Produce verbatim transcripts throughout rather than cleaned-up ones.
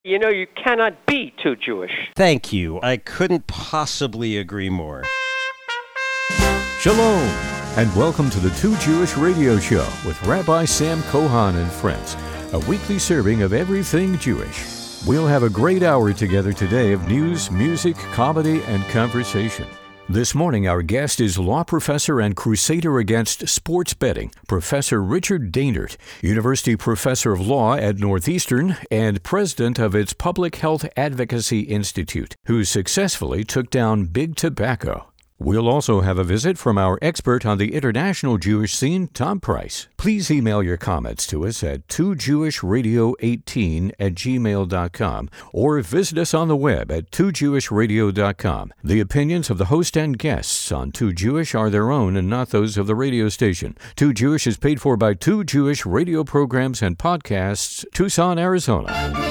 You know, you cannot be too Jewish. Thank you. I couldn't possibly agree more. Shalom, and welcome to the Too Jewish Radio Show with Rabbi Sam Kohan and friends, a weekly serving of everything Jewish. We'll have a great hour together today of news, music, comedy, and conversation. This morning, our guest is law professor and crusader against sports betting, Professor Richard Dainert, University Professor of Law at Northeastern and president of its Public Health Advocacy Institute, who successfully took down big tobacco. We'll also have a visit from our expert on the international Jewish scene, Tom Price. Please email your comments to us at two jewish radio eighteen at gmail dot com or visit us on the web at two jewish radio dot com. The opinions of the host and guests on Too Jewish are their own and not those of the radio station. Too Jewish is paid for by Too Jewish Radio Programs and Podcasts, Tucson, Arizona.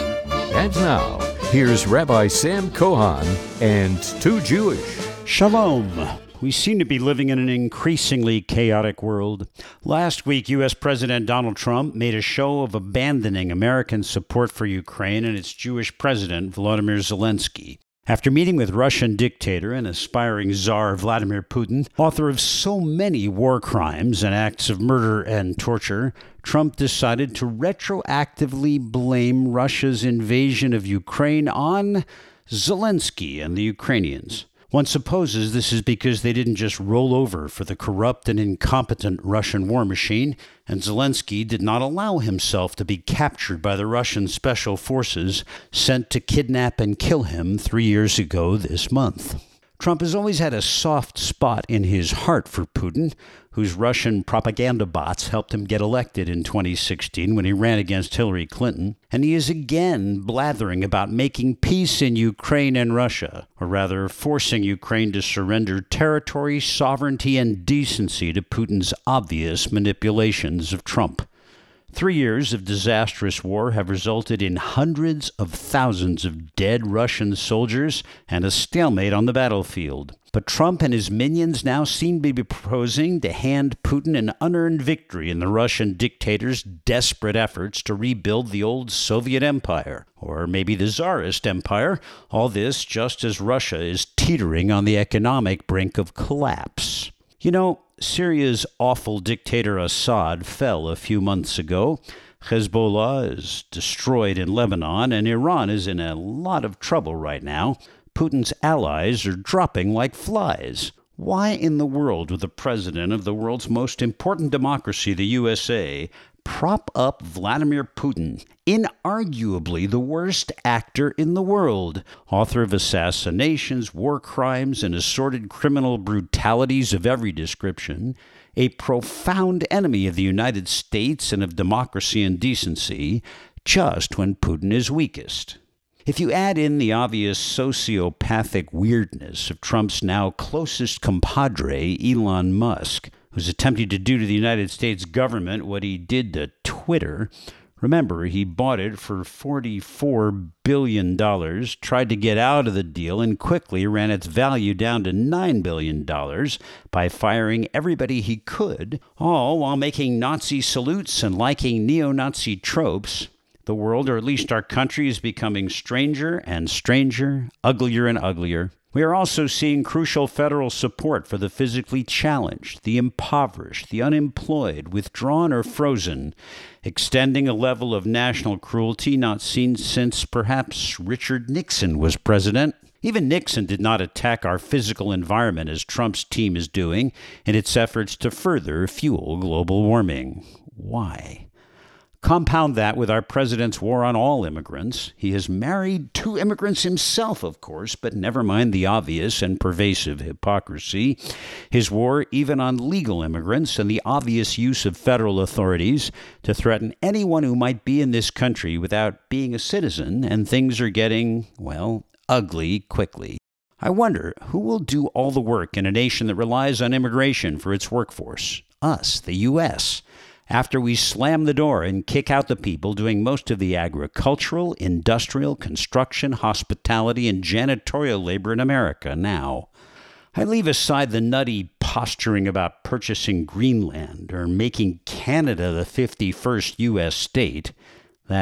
And now, here's Rabbi Sam Kohan and Too Jewish. Shalom. We seem to be living in an increasingly chaotic world. Last week, U S President Donald Trump made a show of abandoning American support for Ukraine and its Jewish president, Volodymyr Zelensky. After meeting with Russian dictator and aspiring czar Vladimir Putin, author of so many war crimes and acts of murder and torture, Trump decided to retroactively blame Russia's invasion of Ukraine on Zelensky and the Ukrainians. One supposes this is because they didn't just roll over for the corrupt and incompetent Russian war machine, and Zelensky did not allow himself to be captured by the Russian special forces sent to kidnap and kill him three years ago this month. Trump has always had a soft spot in his heart for Putin, whose Russian propaganda bots helped him get elected in twenty sixteen when he ran against Hillary Clinton, and he is again blathering about making peace in Ukraine and Russia, or rather forcing Ukraine to surrender territory, sovereignty, and decency to Putin's obvious manipulations of Trump. Three years of disastrous war have resulted in hundreds of thousands of dead Russian soldiers and a stalemate on the battlefield. But Trump and his minions now seem to be proposing to hand Putin an unearned victory in the Russian dictator's desperate efforts to rebuild the old Soviet Empire, or maybe the Tsarist Empire, all this just as Russia is teetering on the economic brink of collapse. You know, Syria's awful dictator Assad fell a few months ago. Hezbollah is destroyed in Lebanon, and Iran is in a lot of trouble right now. Putin's allies are dropping like flies. Why in the world would the president of the world's most important democracy, the U S A, prop up Vladimir Putin, inarguably the worst actor in the world, author of assassinations, war crimes, and assorted criminal brutalities of every description, a profound enemy of the United States and of democracy and decency, just when Putin is weakest? If you add in the obvious sociopathic weirdness of Trump's now closest compadre, Elon Musk, who's attempting to do to the United States government what he did to Twitter. Remember, he bought it for forty-four billion dollars, tried to get out of the deal, and quickly ran its value down to nine billion dollars by firing everybody he could, all while making Nazi salutes and liking neo-Nazi tropes. The world, or at least our country, is becoming stranger and stranger, uglier and uglier. We are also seeing crucial federal support for the physically challenged, the impoverished, the unemployed, withdrawn or frozen, extending a level of national cruelty not seen since perhaps Richard Nixon was president. Even Nixon did not attack our physical environment as Trump's team is doing in its efforts to further fuel global warming. Why? Compound that with our president's war on all immigrants. He has married two immigrants himself, of course, but never mind the obvious and pervasive hypocrisy. His war even on legal immigrants and the obvious use of federal authorities to threaten anyone who might be in this country without being a citizen, and things are getting, well, ugly quickly. I wonder who will do all the work in a nation that relies on immigration for its workforce? Us, the U S After we slam the door and kick out the people doing most of the agricultural, industrial, construction, hospitality, and janitorial labor in America now. I leave aside the nutty posturing about purchasing Greenland or making Canada the fifty-first U S state. That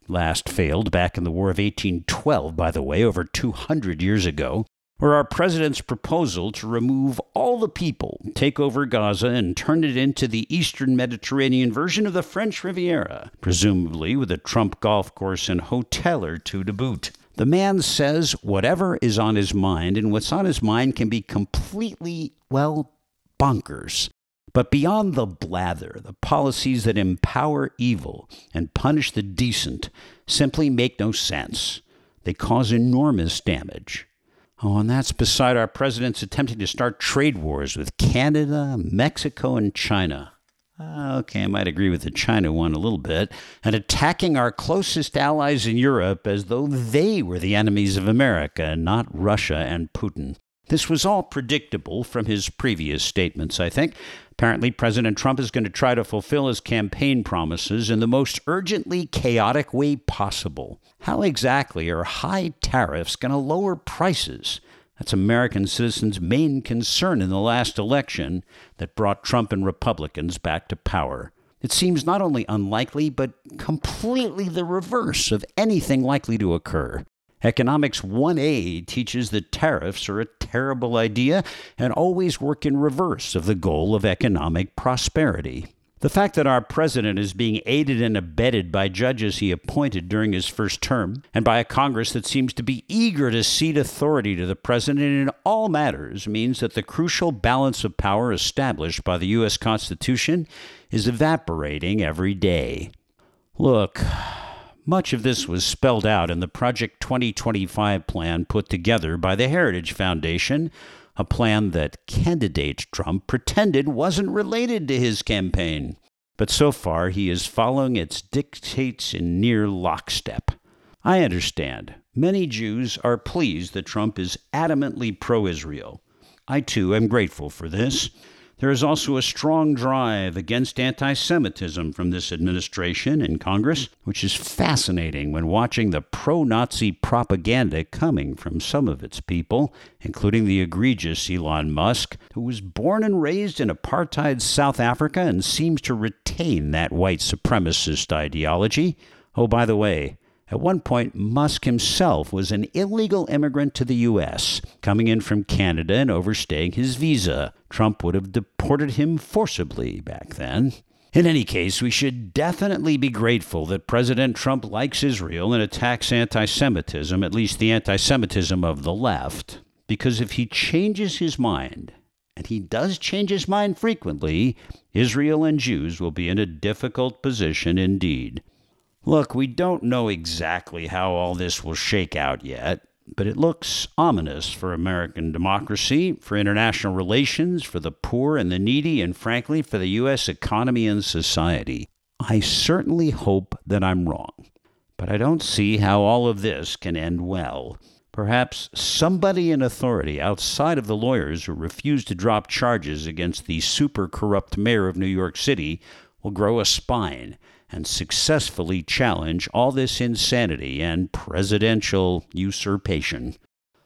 last failed back in the War of eighteen twelve, by the way, over two hundred years ago, or our president's proposal to remove all the people, take over Gaza, and turn it into the Eastern Mediterranean version of the French Riviera, presumably with a Trump golf course and hotel or two to boot. The man says whatever is on his mind, and what's on his mind can be completely, well, bonkers. But beyond the blather, the policies that empower evil and punish the decent simply make no sense. They cause enormous damage. Oh, and that's beside our president's attempting to start trade wars with Canada, Mexico, and China. Okay, I might agree with the China one a little bit. And attacking our closest allies in Europe as though they were the enemies of America, not Russia and Putin. This was all predictable from his previous statements, I think. Apparently, President Trump is going to try to fulfill his campaign promises in the most urgently chaotic way possible. How exactly are high tariffs going to lower prices? That's American citizens' main concern in the last election that brought Trump and Republicans back to power. It seems not only unlikely, but completely the reverse of anything likely to occur. Economics one A teaches that tariffs are a terrible idea and always work in reverse of the goal of economic prosperity. The fact that our president is being aided and abetted by judges he appointed during his first term, and by a Congress that seems to be eager to cede authority to the president in all matters, means that the crucial balance of power established by the U S Constitution is evaporating every day. Look, much of this was spelled out in the Project twenty twenty-five plan put together by the Heritage Foundation, a plan that candidate Trump pretended wasn't related to his campaign. But so far, he is following its dictates in near lockstep. I understand. Many Jews are pleased that Trump is adamantly pro-Israel. I, too, am grateful for this. There is also a strong drive against anti-Semitism from this administration and Congress, which is fascinating when watching the pro-Nazi propaganda coming from some of its people, including the egregious Elon Musk, who was born and raised in apartheid South Africa and seems to retain that white supremacist ideology. Oh, by the way, at one point, Musk himself was an illegal immigrant to the U S, coming in from Canada and overstaying his visa. Trump would have deported him forcibly back then. In any case, we should definitely be grateful that President Trump likes Israel and attacks anti-Semitism, at least the anti-Semitism of the left, because if he changes his mind, and he does change his mind frequently, Israel and Jews will be in a difficult position indeed. Look, we don't know exactly how all this will shake out yet, but it looks ominous for American democracy, for international relations, for the poor and the needy, and frankly, for the U S economy and society. I certainly hope that I'm wrong, but I don't see how all of this can end well. Perhaps somebody in authority outside of the lawyers who refuse to drop charges against the super-corrupt mayor of New York City will grow a spine and successfully challenge all this insanity and presidential usurpation.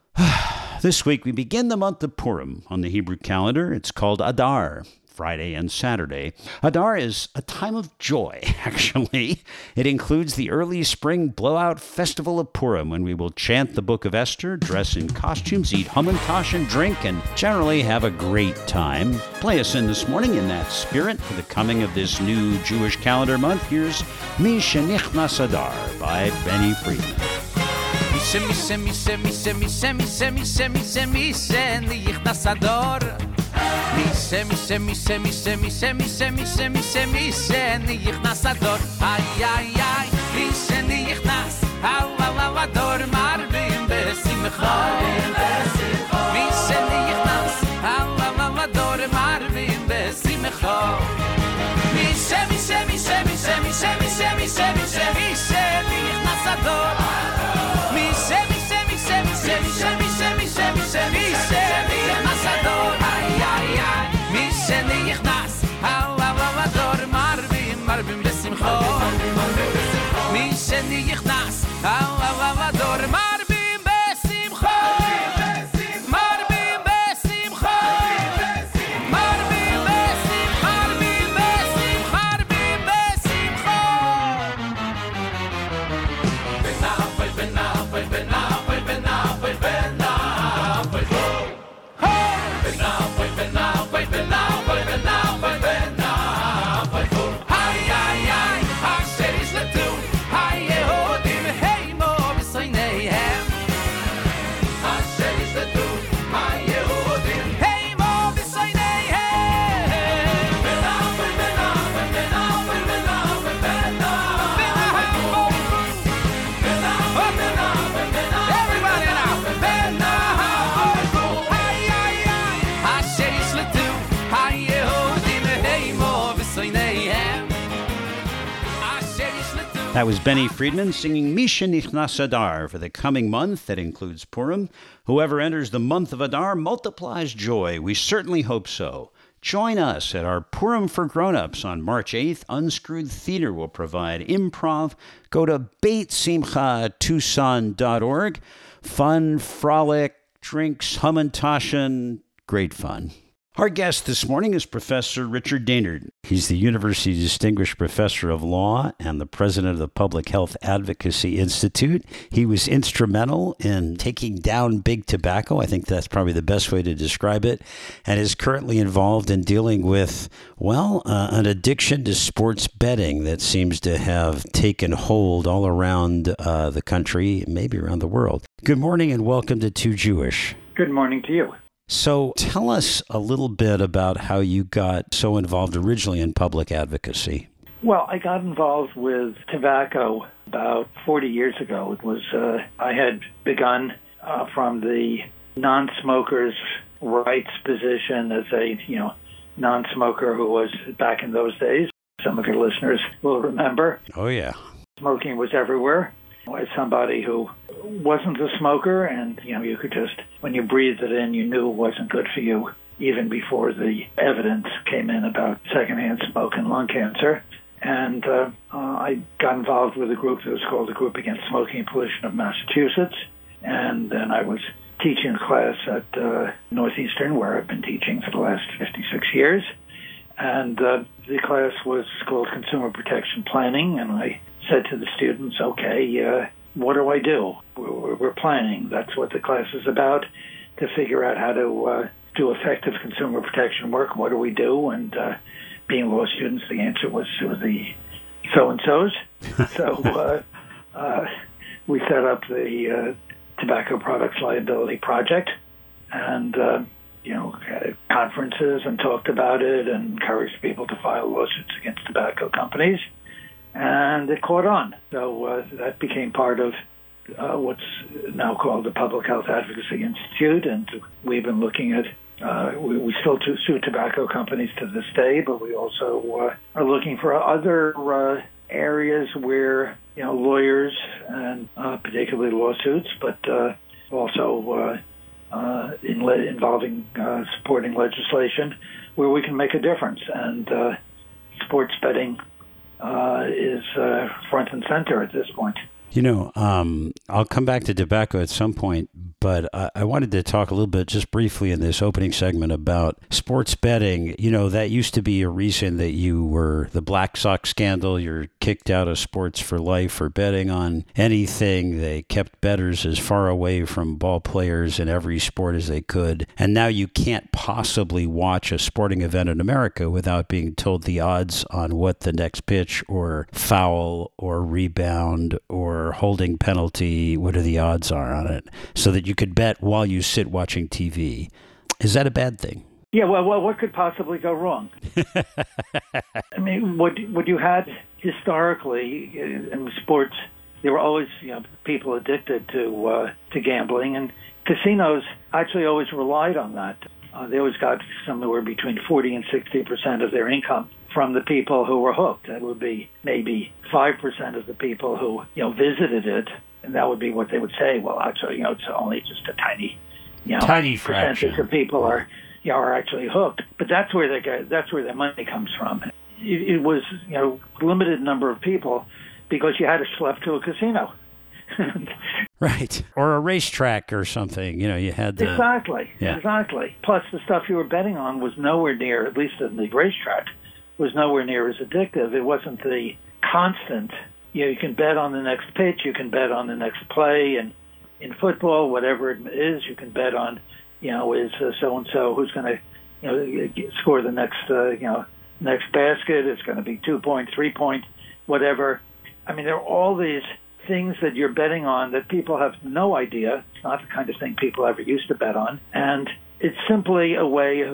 This week we begin the month of Purim on the Hebrew calendar. It's called Adar, Friday and Saturday. Adar is a time of joy, actually. It includes the early spring blowout festival of Purim, when we will chant the Book of Esther, dress in costumes, eat hamantash and drink, and generally have a great time. Play us in this morning in that spirit for the coming of this new Jewish calendar month. Here's Mi Shenichnas Adar by Benny Friedman. Semi, semi, semi, semi, semi, semi, semi, semi, shenichnas Adar. Mi semi, semi, semi, semi, semi, semi, semi, semi, shenichnas Adar. Ay, ay, ay, mi shenichnas Adar, marvim besimcha. Mi shenichnas Adar, marvim besimcha. Mi semi, semi, semi, semi, semi, semi, semi, semi, shenichnas Adar. Mi semi, semi, semi, semi, semi, semi, semi, semi, shenichnas Adar. Ay, ay, ay, mi shenichnas Adar, marvim, marvim besimcha. Mi shenichnas Adar, marvim besimcha. Marvim besimcha. Marvim besim, marvim besim, marvim besimcha. That was Benny Friedman singing Misha Nichnas Adar for the coming month that includes Purim. Whoever enters the month of Adar multiplies joy. We certainly hope so. Join us at our Purim for Grown-Ups on March eighth. Unscrewed Theater will provide improv. Go to beit simcha tucson dot org. Fun, frolic, drinks, hamantashen, great fun. Our guest this morning is Professor Richard Dainard. He's the University Distinguished Professor of Law and the President of the Public Health Advocacy Institute. He was instrumental in taking down big tobacco. I think that's probably the best way to describe it, and is currently involved in dealing with, well, uh, an addiction to sports betting that seems to have taken hold all around uh, the country, maybe around the world. Good morning and welcome to Too Jewish. Good morning to you. So tell us a little bit about how you got so involved originally in public advocacy. Well, I got involved with tobacco about forty years ago. It was uh, I had begun uh, from the non-smokers' rights position as a you know non-smoker who was back in those days. Some of your listeners will remember. Oh yeah, smoking was everywhere. As somebody who wasn't a smoker, and you know, you could just, when you breathed it in, you knew it wasn't good for you, even before the evidence came in about secondhand smoke and lung cancer. And uh, uh, I got involved with a group that was called the Group Against Smoking and Pollution of Massachusetts, and then I was teaching a class at uh, Northeastern, where I've been teaching for the last fifty-six years. And uh, the class was called Consumer Protection Planning, and I said to the students, okay, uh, what do I do? We're, we're planning. That's what the class is about, to figure out how to uh, do effective consumer protection work. What do we do? And uh, being law students, the answer was, was the so-and-sos. so uh, uh, we set up the uh, Tobacco Products Liability Project, and uh, you know, had conferences and talked about it and encouraged people to file lawsuits against tobacco companies. And it caught on. So uh, that became part of uh, what's now called the Public Health Advocacy Institute. And we've been looking at, uh, we, we still to sue tobacco companies to this day, but we also uh, are looking for other uh, areas where, you know, lawyers and uh, particularly lawsuits, but uh, also uh, uh, in le- involving uh, supporting legislation where we can make a difference. And uh, sports betting Uh, is uh, front and center at this point. You know, um, I'll come back to tobacco at some point, but I, I wanted to talk a little bit just briefly in this opening segment about sports betting. You know, that used to be a reason that you were the Black Sox scandal. You're kicked out of sports for life for betting on anything. They kept bettors as far away from ball players in every sport as they could. And now you can't possibly watch a sporting event in America without being told the odds on what the next pitch or foul or rebound or holding penalty, what are the odds are on it, so that you could bet while you sit watching T V. Is that a bad thing? Yeah, well, well what could possibly go wrong? I mean, what what you had historically in sports, there were always, you know, people addicted to uh, to gambling, and casinos actually always relied on that. Uh, they always got somewhere between forty and sixty percent of their income from the people who were hooked. That would be maybe five percent of the people who, you know, visited it, and that would be what they would say. Well, actually, you know, it's only just a tiny, you know, tiny percentage fraction of people are, you know, are actually hooked. But that's where they get, that's where their money comes from. It, it was, you know, limited number of people because you had to schlep to a casino. Right. Or a racetrack or something. You know, you had to... Exactly. Yeah. Exactly. Plus, the stuff you were betting on was nowhere near, at least in the racetrack, was nowhere near as addictive. It wasn't the constant. You know, you can bet on the next pitch, you can bet on the next play, and in football, whatever it is, you can bet on, you know, is uh, so-and-so who's going to, you know, score the next, uh, you know, next basket. It's going to be two-point, three-point, whatever. I mean, there are all these things that you're betting on that people have no idea. It's not the kind of thing people ever used to bet on. And it's simply a way of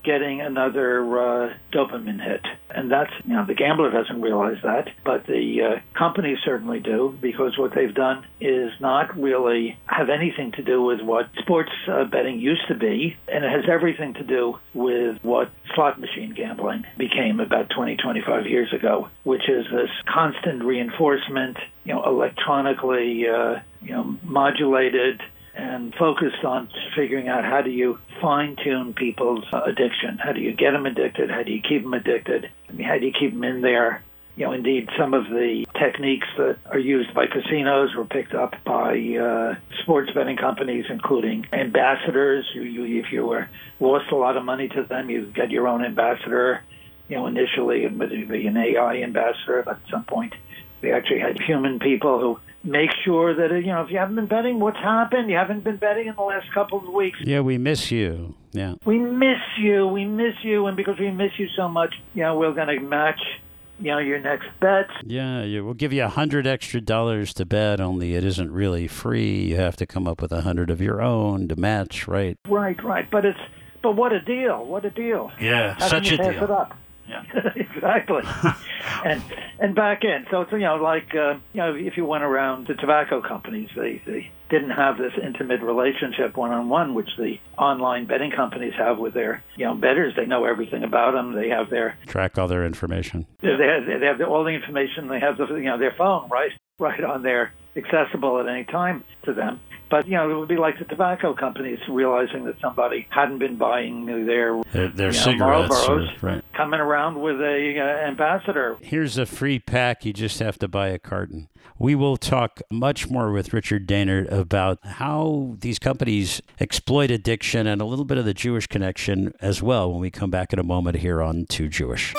getting another uh, dopamine hit. And that's, you know, the gambler doesn't realize that, but the uh, companies certainly do, because what they've done is not really have anything to do with what sports uh, betting used to be, and it has everything to do with what slot machine gambling became about twenty, twenty-five years ago, which is this constant reinforcement, you know, electronically, uh, you know, modulated and focused on figuring out how do you fine-tune people's uh, addiction. How do you get them addicted? How do you keep them addicted? I mean, how do you keep them in there? You know, indeed, some of the techniques that are used by casinos were picked up by uh, sports betting companies, including ambassadors. You, you, if you were lost a lot of money to them, you get your own ambassador. You know, initially it would be an A I ambassador, but at some point they actually had human people who make sure that, you know, if you haven't been betting, what's happened? You haven't been betting in the last couple of weeks. Yeah, we miss you. Yeah. We miss you. We miss you. And because we miss you so much, you know, we're going to match, you know, your next bet. Yeah, you, we'll give you a hundred extra dollars to bet, only it isn't really free. You have to come up with a hundred of your own to match, right? Right, right. But it's, but what a deal. What a deal. Yeah, How such can you a pass deal. it up? Yeah. Exactly. and and back in. So it's, you know, like, uh, you know, if you went around the tobacco companies, they, they didn't have this intimate relationship one-on-one, which the online betting companies have with their, you know, bettors. They know everything about them. They have their... Track all their information. They have, they have all the information. They have, the, you know, their phone right, right on there, accessible at any time to them. But, you know, it would be like the tobacco companies realizing that somebody hadn't been buying their, Their, their you know, cigarettes. Marlboros, Or, right. coming around with a uh, ambassador. Here's a free pack. You just have to buy a carton. We will talk much more with Richard Daynard about how these companies exploit addiction and a little bit of the Jewish connection as well when we come back in a moment here on Too Jewish.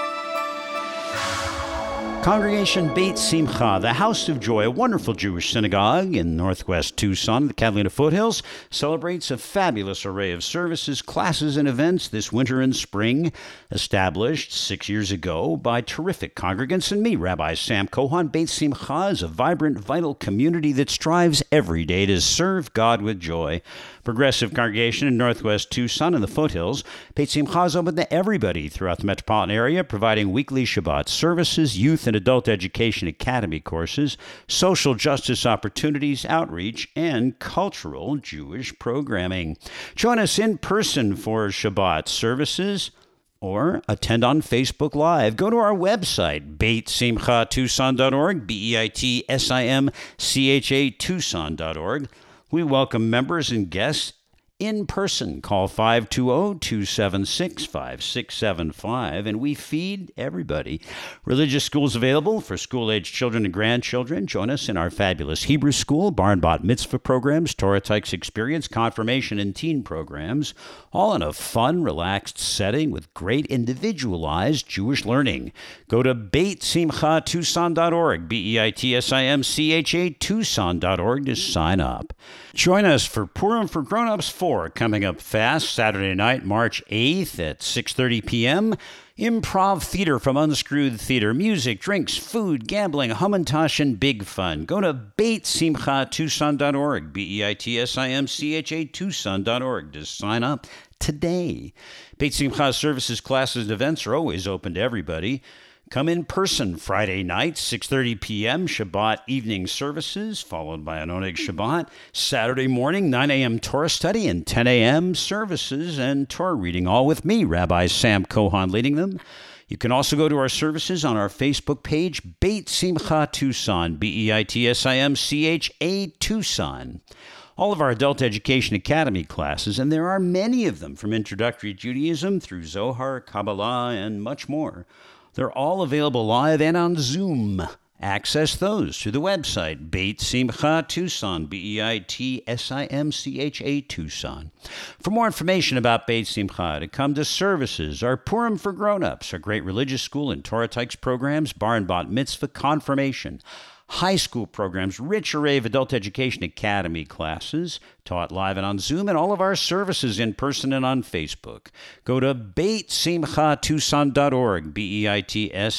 Congregation Beit Simcha, the House of Joy, a wonderful Jewish synagogue in northwest Tucson, the Catalina foothills, celebrates a fabulous array of services, classes, and events this winter and spring. Established six years ago by terrific congregants and me, Rabbi Sam Cohan, Beit Simcha is a vibrant, vital community that strives every day to serve God with joy. Progressive congregation in northwest Tucson and the foothills, Beit Simcha is open to everybody throughout the metropolitan area, providing weekly Shabbat services, youth and adult education academy courses, social justice opportunities, outreach, and cultural Jewish programming. Join us in person for Shabbat services or attend on Facebook Live. Go to our website, beit simcha tucson dot org, B E I T S I M C H A Tucson dot org. We welcome members and guests in person. Call five two zero, two seven six, five six seven five, and we feed everybody. Religious schools available for school-aged children and grandchildren. Join us in our fabulous Hebrew school, bar and bat mitzvah programs, Torah Tykes experience, confirmation, and teen programs, all in a fun, relaxed setting with great individualized Jewish learning. Go to beit simcha tucson dot org, B E I T S I M C H A Tucson dot org to sign up. Join us for Purim for Grown-Ups four, coming up fast, Saturday night, March eighth at six thirty p.m. Improv theater from Unscrewed Theater. Music, drinks, food, gambling, Hamantash, and big fun. Go to beit simcha tucson dot org, B E I T S I M C H A Tucson dot org to sign up today. Beit Simcha services, classes, and events are always open to everybody. Come in person Friday night, six thirty p.m., Shabbat evening services, followed by an Oneg Shabbat. Saturday morning, nine a.m. Torah study and ten a.m. services and Torah reading, all with me, Rabbi Sam Cohan, leading them. You can also go to our services on our Facebook page, Beit Simcha Tucson, B E I T S I M C H A Tucson. All of our Adult Education Academy classes, and there are many of them, from Introductory Judaism through Zohar, Kabbalah, and much more. They're all available live and on Zoom. Access those through the website, Beit Simcha Tucson, B E I T S I M C H A Tucson. For more information about Beit Simcha, to come to services, our Purim for Grown-Ups, our great religious school and Torah Tykes programs, bar and bat mitzvah, confirmation, high school programs, rich array of Adult Education Academy classes, taught live and on Zoom, and all of our services in person and on Facebook. Go to beit simcha tucson dot org, B E I T S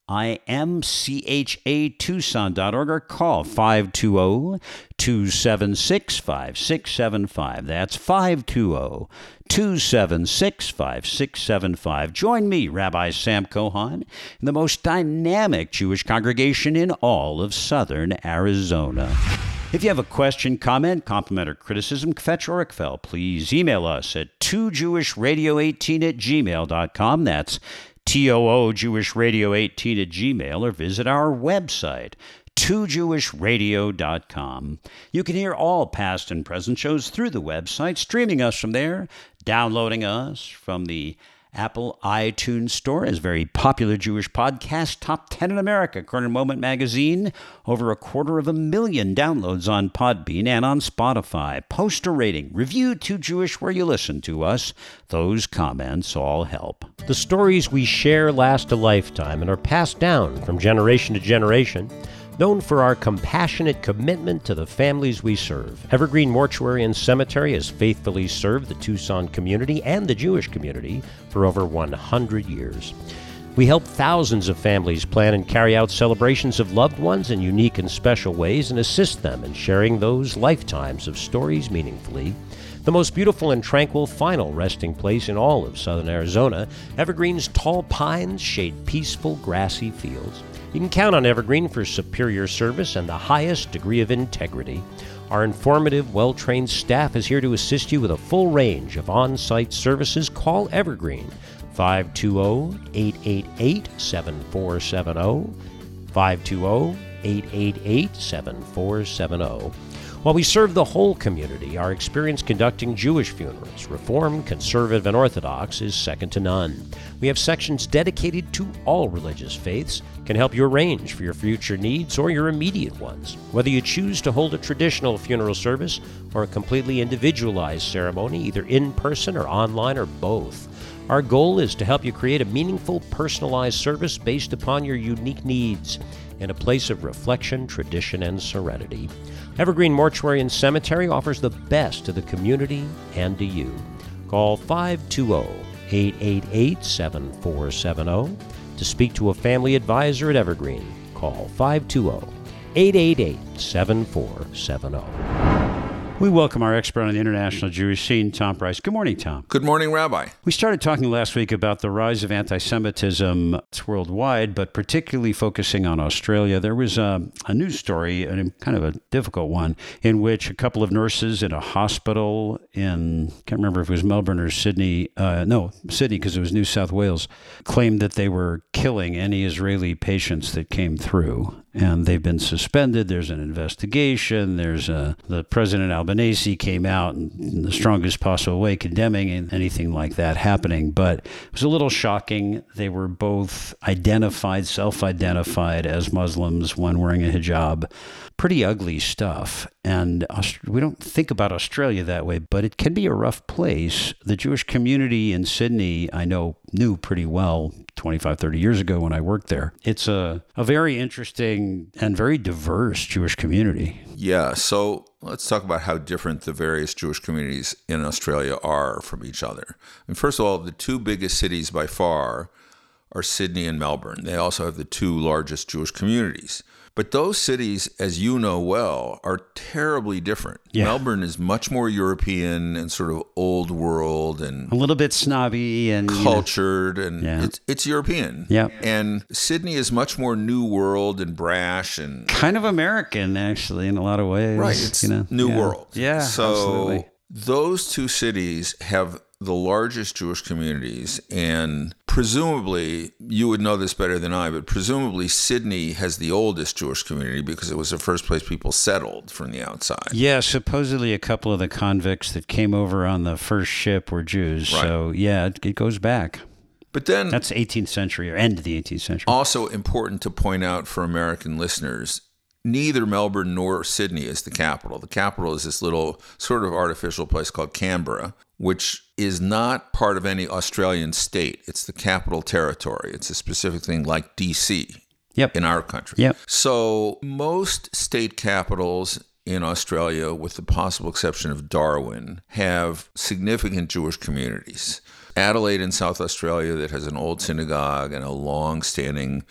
I M C H A Tucson dot org or call five two zero, two seven six, five six seven five. That's five two zero, two seven six, five six seven five. Join me, Rabbi Sam Cohan, in the most dynamic Jewish congregation in all of southern Arizona. If you have a question, comment, compliment, or criticism, Kvetch or Ikfel, please email us at two jewish radio eighteen at gmail dot com. That's T O O Jewish Radio eighteen at Gmail, or visit our website, two jewish radio dot com. You can hear all past and present shows through the website, streaming us from there, downloading us from the Apple iTunes Store as very popular Jewish podcast, top ten in America, according to Moment Magazine. Over a quarter of a million downloads on Podbean and on Spotify. Post a rating. Review Too Jewish where you listen to us. Those comments all help. The stories we share last a lifetime and are passed down from generation to generation. Known for our compassionate commitment to the families we serve, Evergreen Mortuary and Cemetery has faithfully served the Tucson community and the Jewish community for over one hundred years. We help thousands of families plan and carry out celebrations of loved ones in unique and special ways and assist them in sharing those lifetimes of stories meaningfully. The most beautiful and tranquil final resting place in all of southern Arizona, Evergreen's tall pines shade peaceful grassy fields. You can count on Evergreen for superior service and the highest degree of integrity. Our informative, well-trained staff is here to assist you with a full range of on-site services. Call Evergreen, five two zero, eight eight eight, seven four seven zero, five two zero, eight eight eight, seven four seven zero. While we serve the whole community, our experience conducting Jewish funerals, Reformed, Conservative, and Orthodox, is second to none. We have sections dedicated to all religious faiths, can help you arrange for your future needs or your immediate ones. Whether you choose to hold a traditional funeral service or a completely individualized ceremony, either in person or online or both, our goal is to help you create a meaningful, personalized service based upon your unique needs in a place of reflection, tradition, and serenity. Evergreen Mortuary and Cemetery offers the best to the community and to you. Call five two zero, eight eight eight, seven four seven zero. To speak to a family advisor at Evergreen, call five two zero, eight eight eight, seven four seven zero. We welcome our expert on the international Jewish scene, Tom Price. Good morning, Tom. Good morning, Rabbi. We started talking last week about the rise of anti-Semitism worldwide, but particularly focusing on Australia. There was a, a news story, and kind of a difficult one, in which a couple of nurses in a hospital in, I can't remember if it was Melbourne or Sydney, uh, no, Sydney, because it was New South Wales, claimed that they were killing any Israeli patients that came through. And they've been suspended. There's an investigation. There's a, the President Albanese came out in, in the strongest possible way condemning anything like that happening. But it was a little shocking. They were both identified, self-identified as Muslims, one wearing a hijab. Pretty ugly stuff. And we don't think about Australia that way, but it can be a rough place. The Jewish community in Sydney, I know, knew pretty well twenty-five, thirty years ago when I worked there. It's a, a very interesting and very diverse Jewish community. Yeah, so let's talk about how different the various Jewish communities in Australia are from each other. And first of all, the two biggest cities by far are Sydney and Melbourne. They also have the two largest Jewish communities. But those cities, as you know well, are terribly different. Yeah. Melbourne is much more European and sort of old world and a little bit snobby and cultured, you know, and yeah. it's it's European. Yeah. And Sydney is much more new world and brash and kind of American, actually, in a lot of ways. Right. It's you know? new yeah. world. Yeah. So absolutely. Those two cities have the largest Jewish communities, and presumably, you would know this better than I, but presumably Sydney has the oldest Jewish community because it was the first place people settled from the outside. Yeah, supposedly a couple of the convicts that came over on the first ship were Jews. Right. So yeah, it, it goes back. But then that's eighteenth century or end of the eighteenth century. Also important to point out for American listeners, neither Melbourne nor Sydney is the capital. The capital is this little sort of artificial place called Canberra, which is not part of any Australian state. It's the capital territory. It's a specific thing like D C yep. in our country. Yep. So most state capitals in Australia, with the possible exception of Darwin, have significant Jewish communities. Adelaide in South Australia that has an old synagogue and a long-standing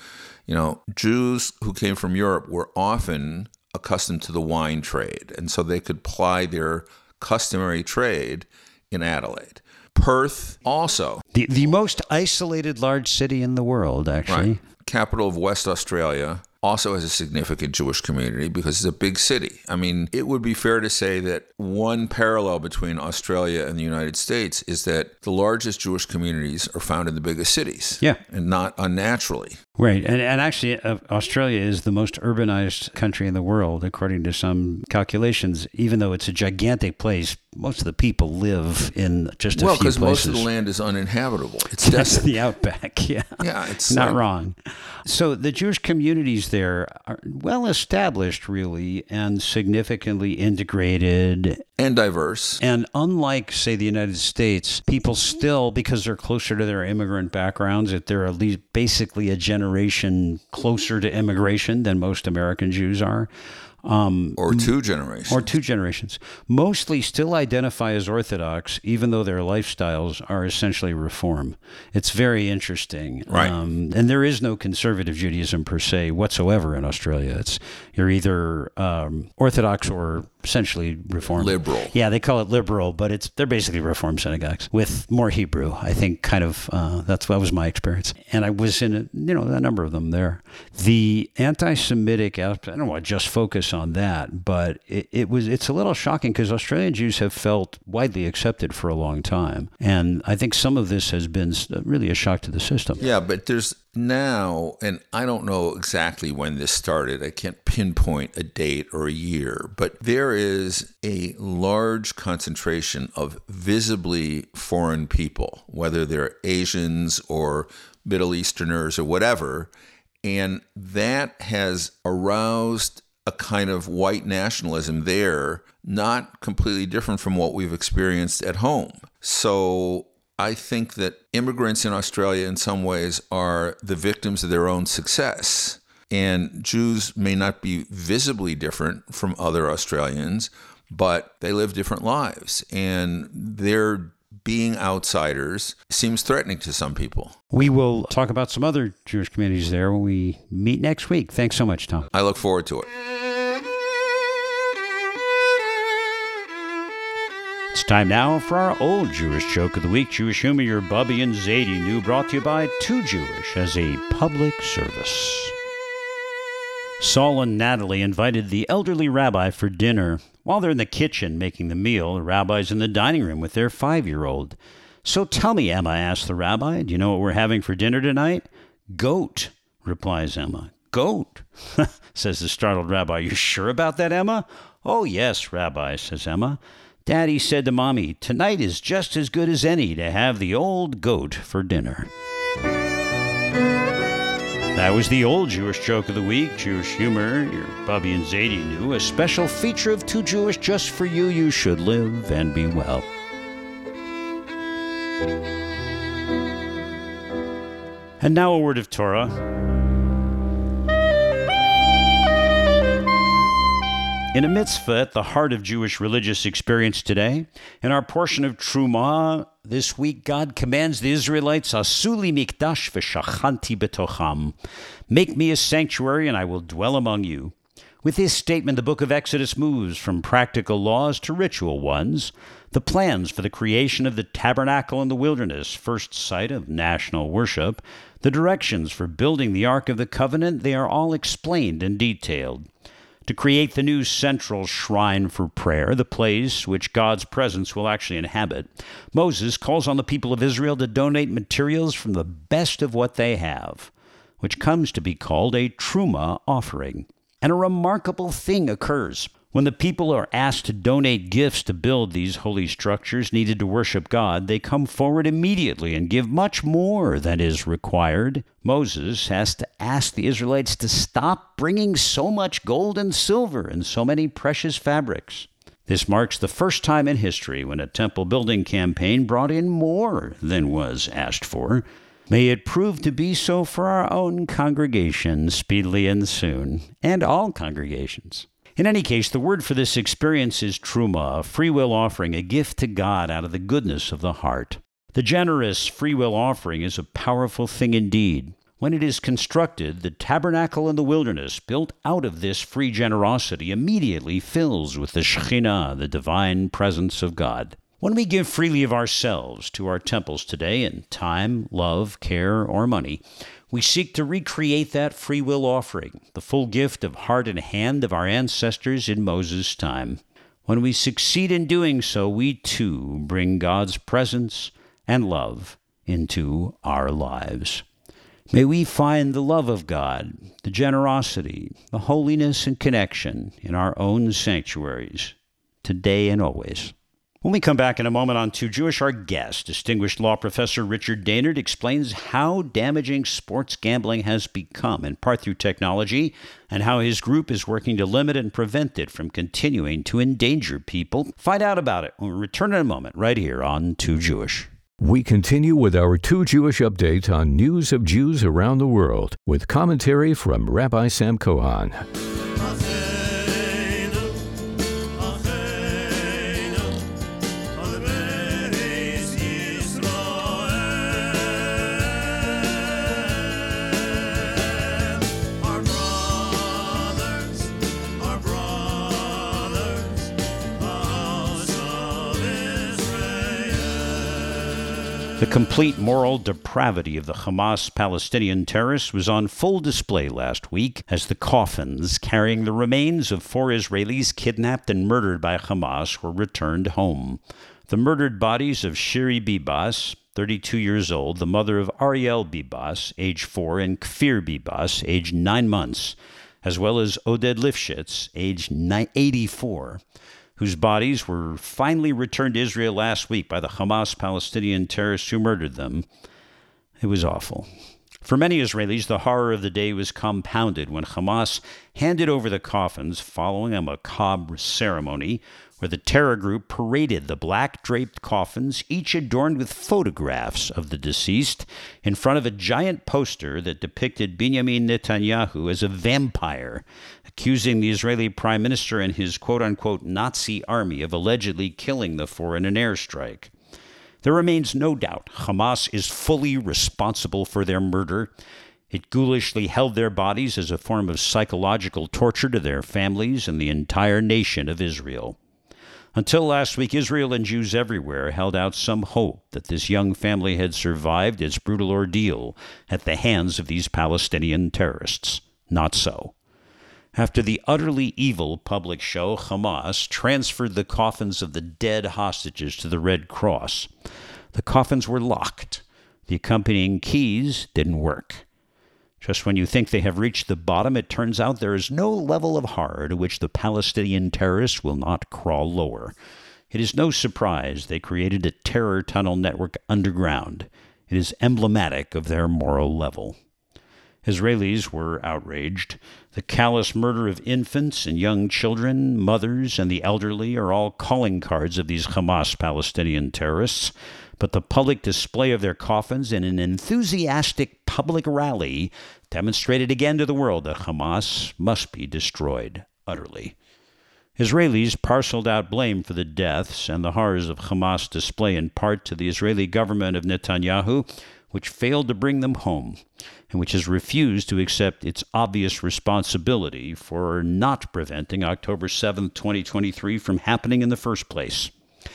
You know, Jews who came from Europe were often accustomed to the wine trade, and so they could ply their customary trade in Adelaide. Perth also. The, the most isolated large city in the world, actually. Right. Capital of West Australia also has a significant Jewish community because it's a big city. I mean, it would be fair to say that one parallel between Australia and the United States is that the largest Jewish communities are found in the biggest cities. Yeah. And not unnaturally. Right. And, and actually, uh, Australia is the most urbanized country in the world, according to some calculations. Even though it's a gigantic place, most of the people live in just a well, few places. Well, because most of the land is uninhabitable. It's That's desolate. the outback, yeah. Yeah, it's not like, wrong. So the Jewish communities there are well established, really, and significantly integrated. And diverse. And unlike, say, the United States, people still, because they're closer to their immigrant backgrounds, that they're at least basically a generation closer to immigration than most American Jews are. Um, or two generations. Or two generations. Mostly still identify as Orthodox, even though their lifestyles are essentially Reform. It's very interesting. Right. Um, and there is no conservative Judaism per se whatsoever in Australia. It's you're either um, Orthodox or essentially Reform. Liberal. Yeah, they call it liberal, but it's they're basically Reform synagogues with more Hebrew. I think kind of uh, that's that was my experience. And I was in a, you know a number of them there. The anti-Semitic aspect, I don't want to just focus on that, but it, it was it's a little shocking because Australian Jews have felt widely accepted for a long time, and I think some of this has been really a shock to the system. Yeah, but there's now, and I don't know exactly when this started, I can't pinpoint a date or a year, but there is a large concentration of visibly foreign people, whether they're Asians or Middle Easterners or whatever, and that has aroused a kind of white nationalism there, not completely different from what we've experienced at home. So I think that immigrants in Australia in some ways are the victims of their own success. And Jews may not be visibly different from other Australians, but they live different lives. And their being outsiders seems threatening to some people. We will talk about some other Jewish communities there when we meet next week. Thanks so much, Tom. I look forward to it. It's time now for our old Jewish joke of the week. Jewish humor, your Bubby and Zadie New, brought to you by Too Jewish as a public service. Saul and Natalie invited the elderly rabbi for dinner. While they're in the kitchen making the meal, the rabbi's in the dining room with their five-year-old. So tell me, Emma, asked the rabbi, do you know what we're having for dinner tonight? Goat, replies Emma. Goat, says the startled rabbi. You sure about that, Emma? Oh, yes, Rabbi, says Emma. Daddy said to Mommy, tonight is just as good as any to have the old goat for dinner. That was the old Jewish joke of the week. Jewish humor, your Bubby and Zadie New, a special feature of Too Jewish just for you. You should live and be well. And now a word of Torah. In a mitzvah at the heart of Jewish religious experience today, in our portion of Truma this week, God commands the Israelites, Asuli mikdash v'shachanti betocham. Make me a sanctuary and I will dwell among you. With this statement, the book of Exodus moves from practical laws to ritual ones. The plans for the creation of the tabernacle in the wilderness, first site of national worship, the directions for building the Ark of the Covenant, they are all explained and detailed. To create the new central shrine for prayer, the place which God's presence will actually inhabit, Moses calls on the people of Israel to donate materials from the best of what they have, which comes to be called a truma offering. And a remarkable thing occurs. When the people are asked to donate gifts to build these holy structures needed to worship God, they come forward immediately and give much more than is required. Moses has to ask the Israelites to stop bringing so much gold and silver and so many precious fabrics. This marks the first time in history when a temple building campaign brought in more than was asked for. May it prove to be so for our own congregation speedily and soon, and all congregations. In any case, the word for this experience is truma, a free will offering, a gift to God out of the goodness of the heart. The generous free will offering is a powerful thing indeed. When it is constructed, the tabernacle in the wilderness, built out of this free generosity, immediately fills with the Shekhinah, the divine presence of God. When we give freely of ourselves to our temples today in time, love, care, or money, we seek to recreate that free will offering, the full gift of heart and hand of our ancestors in Moses' time. When we succeed in doing so, we too bring God's presence and love into our lives. May we find the love of God, the generosity, the holiness and connection in our own sanctuaries, today and always. When we come back in a moment on Too Jewish, our guest, distinguished law professor Richard Daynard, explains how damaging sports gambling has become, in part through technology, and how his group is working to limit and prevent it from continuing to endanger people. Find out about it when we return in a moment, right here on Too Jewish. We continue with our Too Jewish update on news of Jews around the world, with commentary from Rabbi Sam Cohen. The complete moral depravity of the Hamas Palestinian terrorists was on full display last week as the coffins carrying the remains of four Israelis kidnapped and murdered by Hamas were returned home. The murdered bodies of Shiri Bibas, thirty-two years old, the mother of Ariel Bibas, age four, and Kfir Bibas, age nine months, as well as Oded Lifshitz, age eighty-four, whose bodies were finally returned to Israel last week by the Hamas Palestinian terrorists who murdered them. It was awful. For many Israelis, the horror of the day was compounded when Hamas handed over the coffins following a macabre ceremony where the terror group paraded the black-draped coffins, each adorned with photographs of the deceased, in front of a giant poster that depicted Benjamin Netanyahu as a vampire, accusing the Israeli prime minister and his quote-unquote Nazi army of allegedly killing the four in an airstrike. There remains no doubt Hamas is fully responsible for their murder. It ghoulishly held their bodies as a form of psychological torture to their families and the entire nation of Israel. Until last week, Israel and Jews everywhere held out some hope that this young family had survived its brutal ordeal at the hands of these Palestinian terrorists. Not so. After the utterly evil public show, Hamas transferred the coffins of the dead hostages to the Red Cross. The coffins were locked. The accompanying keys didn't work. Just when you think they have reached the bottom, it turns out there is no level of horror to which the Palestinian terrorists will not crawl lower. It is no surprise they created a terror tunnel network underground. It is emblematic of their moral level. Israelis were outraged. The callous murder of infants and young children, mothers, and the elderly are all calling cards of these Hamas Palestinian terrorists. But the public display of their coffins in an enthusiastic public rally demonstrated again to the world that Hamas must be destroyed utterly. Israelis parceled out blame for the deaths and the horrors of Hamas display in part to the Israeli government of Netanyahu, which failed to bring them home, and which has refused to accept its obvious responsibility for not preventing October seventh, twenty twenty-three from happening in the first place.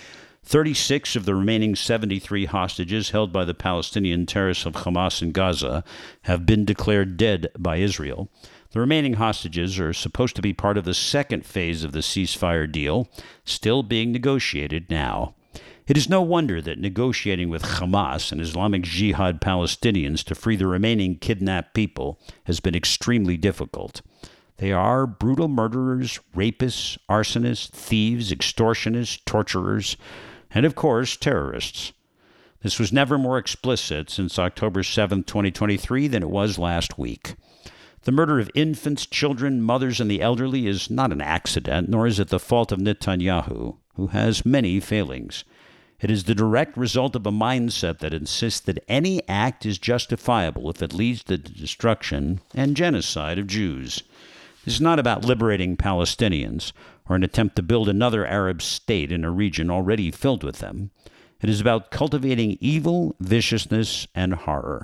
thirty-six of the remaining seventy-three hostages held by the Palestinian terrorists of Hamas in Gaza have been declared dead by Israel. The remaining hostages are supposed to be part of the second phase of the ceasefire deal, still being negotiated now. It is no wonder that negotiating with Hamas and Islamic Jihad Palestinians to free the remaining kidnapped people has been extremely difficult. They are brutal murderers, rapists, arsonists, thieves, extortionists, torturers, and, of course, terrorists. This was never more explicit since October seventh, twenty twenty-three than it was last week. The murder of infants, children, mothers, and the elderly is not an accident, nor is it the fault of Netanyahu, who has many failings. It is the direct result of a mindset that insists that any act is justifiable if it leads to the destruction and genocide of Jews. This is not about liberating Palestinians or an attempt to build another Arab state in a region already filled with them. It is about cultivating evil, viciousness, and horror.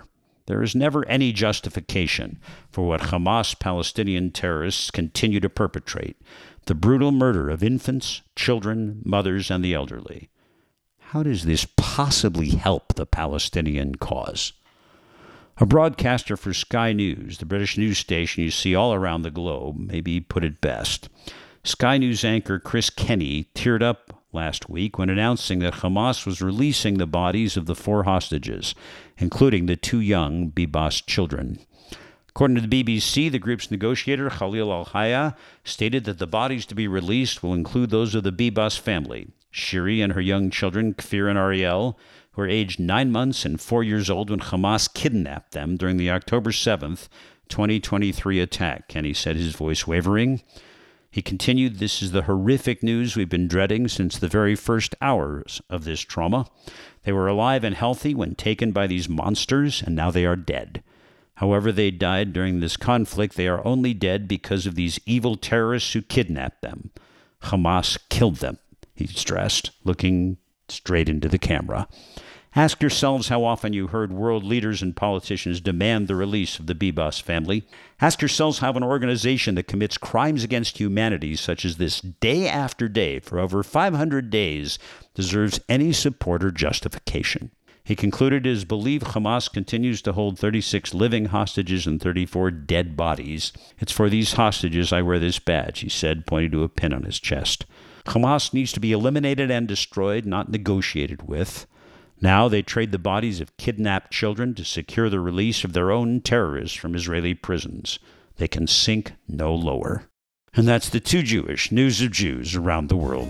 There is never any justification for what Hamas Palestinian terrorists continue to perpetrate, the brutal murder of infants, children, mothers, and the elderly. How does this possibly help the Palestinian cause? A broadcaster for Sky News, the British news station you see all around the globe, maybe put it best. Sky News anchor Chris Kenny teared up last week when announcing that Hamas was releasing the bodies of the four hostages, including the two young Bibas children. According to the B B C, the group's negotiator, Khalil Al-Haya, stated that the bodies to be released will include those of the Bibas family, Shiri and her young children, Kfir and Ariel, who were aged nine months and four years old when Hamas kidnapped them during the October seventh, twenty twenty-three attack. Kenny said, his voice wavering. He continued, "This is the horrific news we've been dreading since the very first hours of this trauma. They were alive and healthy when taken by these monsters, and now they are dead. However they died during this conflict, they are only dead because of these evil terrorists who kidnapped them. Hamas killed them," he stressed, looking straight into the camera. Ask yourselves how often you heard world leaders and politicians demand the release of the Bibas family. Ask yourselves how an organization that commits crimes against humanity, such as this day after day for over five hundred days, deserves any support or justification. He concluded his belief Hamas continues to hold thirty-six living hostages and thirty-four dead bodies. "It's for these hostages I wear this badge," he said, pointing to a pin on his chest. Hamas needs to be eliminated and destroyed, not negotiated with. Now they trade the bodies of kidnapped children to secure the release of their own terrorists from Israeli prisons. They can sink no lower. And that's the Too Jewish News of Jews around the world.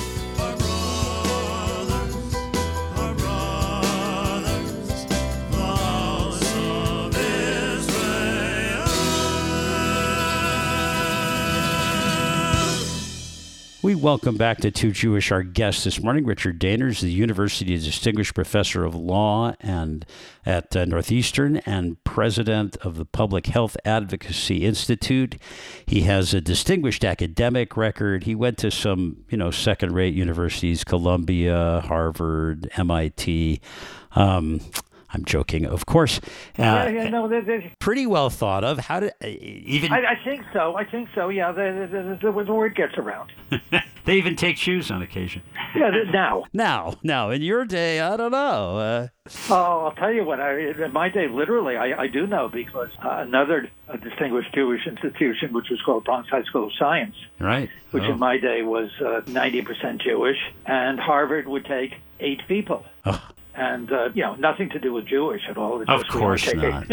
We welcome back to Too Jewish our guest this morning, Richard Dainers, the University Distinguished Professor of Law and at uh, Northeastern and President of the Public Health Advocacy Institute. He has a distinguished academic record. He went to some, you know, second-rate universities, Columbia, Harvard, M I T. Um, I'm joking, of course. Uh, yeah, yeah, no, they're, they're, pretty well thought of. How did uh, even? I, I think so. I think so. Yeah, the, the, the, the word gets around. They even take shoes on occasion. Yeah, now. Now, now, in your day, I don't know. Uh, oh, I'll tell you what. I, in my day, literally, I, I do know because uh, another uh, distinguished Jewish institution, which was called Bronx High School of Science, right, which oh. in my day was uh, ninety percent Jewish, and Harvard would take eight people. Oh. And, uh, you know, nothing to do with Jewish at all. It's of just course not.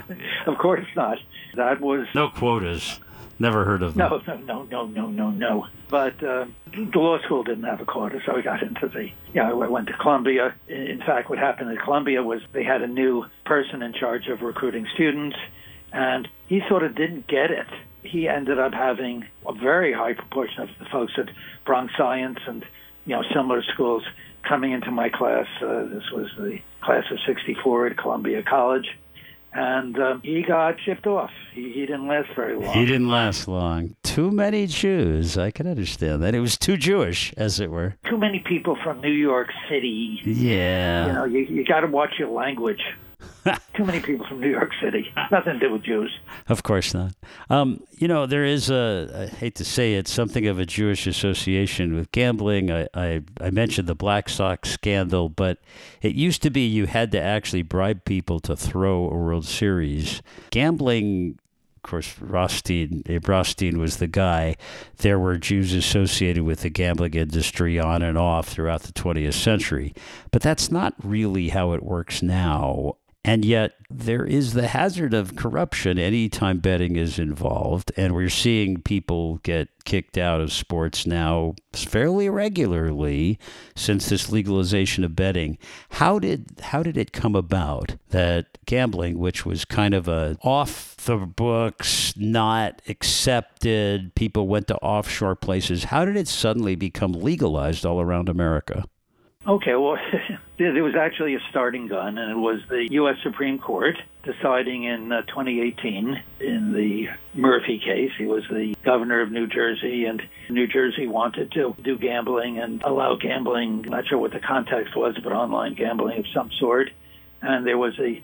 Of course not. That was... No quotas. Never heard of them. No, no, no, no, no, no. But uh, the law school didn't have a quota, so we got into the... Yeah, you know, I went to Columbia. In fact, what happened at Columbia was they had a new person in charge of recruiting students, and he sort of didn't get it. He ended up having a very high proportion of the folks at Bronx Science and, you know, similar schools coming into my class. Uh, this was the class of sixty-four at Columbia College. And um, he got shipped off. He, he didn't last very long. He didn't last long. Too many Jews. I can understand that. It was too Jewish, as it were. Too many people from New York City. Yeah. You know, you, you got to watch your language. Too many people from New York City. Nothing to do with Jews. Of course not. Um, you know, there is a, I hate to say it, something of a Jewish association with gambling. I, I, I mentioned the Black Sox scandal, but it used to be you had to actually bribe people to throw a World Series. Gambling, of course, Rothstein, Abe Rothstein was the guy. There were Jews associated with the gambling industry on and off throughout the twentieth century. But that's not really how it works now. And yet there is the hazard of corruption anytime betting is involved. And we're seeing people get kicked out of sports now fairly regularly since this legalization of betting. How did how did it come about that gambling, which was kind of a off the books, not accepted, people went to offshore places, how did it suddenly become legalized all around America? Okay, well, there was actually a starting gun, and it was the U S Supreme Court deciding in uh, twenty eighteen in the Murphy case. He was the governor of New Jersey, and New Jersey wanted to do gambling and allow gambling. I'm not sure what the context was, but online gambling of some sort. And there was a